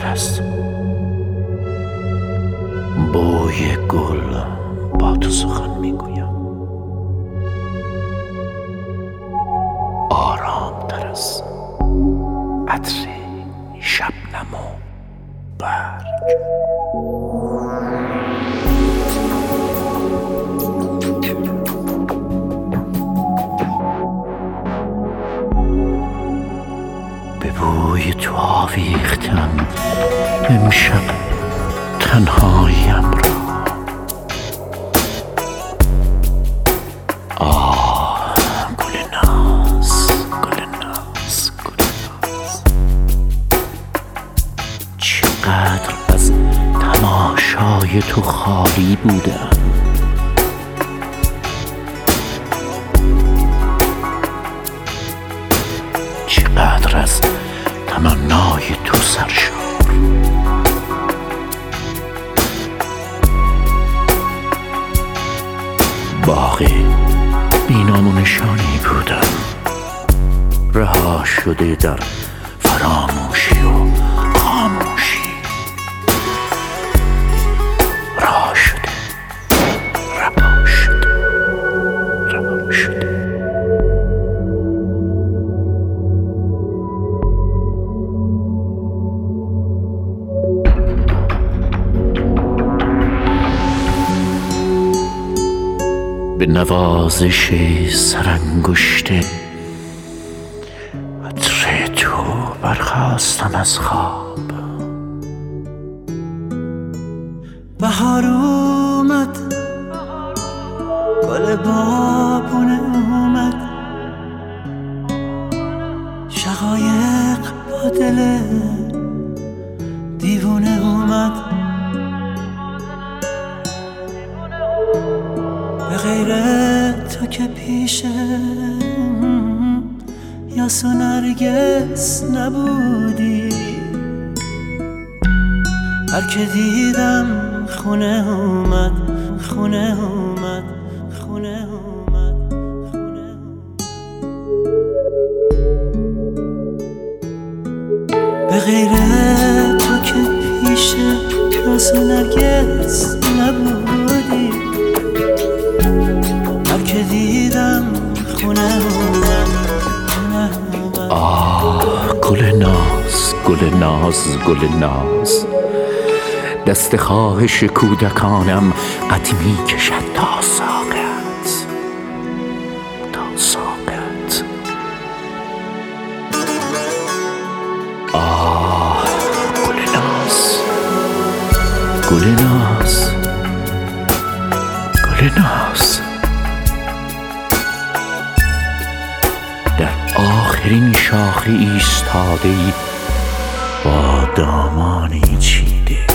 است. بوی گل با تو سخن میگویم، آرام تر از عطر شبنم و برگ. به بوی تو آویختم امشب تنهاییم را. آه گل ناز، گل ناز، گل ناز، چقدر از تماشای تو خالی بودم. چقدر از تمنای تو سرشار. باغ بی نام و نشانی بودم، رها شده در فراموشی و خاموشی. رها شده، رها شده، رها شده. به نوازش سرانگشت عطر تو برخاستم از خواب. بهار اومد، گل بابونه اومد، شقایق با دل دیوونه اومد. به غیر تو که پیشه یاس و نرگس نبودی. هر که دیدم خونه اومد، خونه اومد، خونه اومد، خونه اومد. به غیر تو که پیشه یاس و نرگس نبودی. هر که دیدم خونه اومد، خونه اومد. آه گل ناز، گل ناز، گل ناز، دست خواهش کودکانم قد می کشد تا ساقت، تا ساقت. آه گل ناز، گل ناز، گل ناز، در آخرین شاخه ایستاده ای با دامانی چیده.